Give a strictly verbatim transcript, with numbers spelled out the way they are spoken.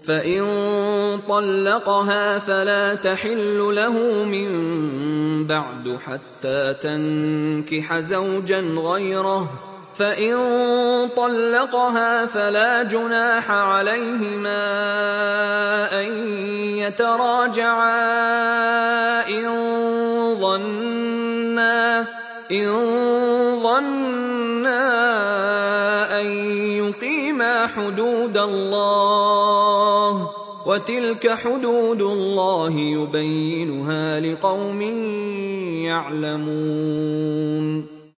فإن طلقها فلا تحل له من بعد حتى تنكح زوجا غيره، فإن طلقها فلا جناح عليهما أن يتراجعا إن ظنا إن ظنا أن يقيما حدود الله، وتلك حدود الله يبينها لقوم يعلمون.